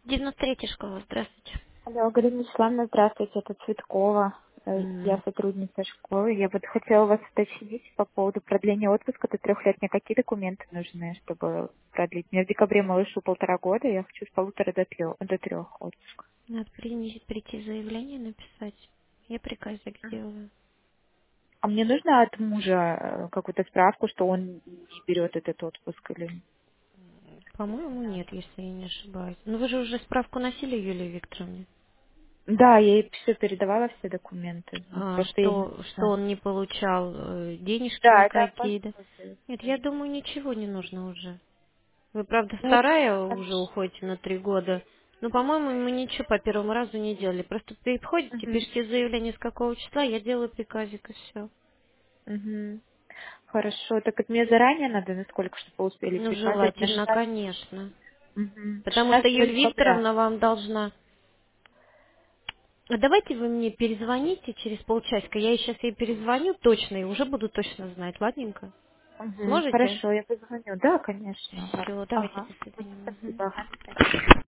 93-я школа, здравствуйте. Алло, Галина Вячеславовна, здравствуйте, это Цветкова. Я М, сотрудница школы. Я вот хотела вас уточнить по поводу продления отпуска до 3 лет. Мне какие документы нужны, чтобы продлить? Мне в декабре малышу 1,5 года, я хочу с 1,5 до 3 отпуск. Надо прийти заявление написать. Я приказик сделаю. А мне нужно от мужа какую-то справку, что он не берет этот отпуск или... По-моему, нет, если я не ошибаюсь. Ну вы же уже справку носили, Юлии Викторовне? Да, я ей все передавала, все документы. Ну, просто я не Что знаю. он не получал денежки Да, это никакие, да? посмотрю. Нет, я думаю, ничего не нужно уже. Вы, правда, Ну, вторая уже хорошо. уходите на 3 года. Но, по-моему, мы ничего по первому разу не делали. Просто приходите, Мгм. пишите заявление с какого числа, я делаю приказик и все. Мгм. Хорошо, так это мне заранее надо, насколько, чтобы вы успели Ну, приказ на желательно, конечно. Потому что 16 Юлия декабря. Викторовна вам должна... А давайте вы мне перезвоните через полчасика. Я сейчас ей перезвоню точно и уже буду точно знать. Ладненько? Сможете? Хорошо, я позвоню. Да, конечно. Все, давайте, Ага. до свидания. Мгм. Спасибо. Ага.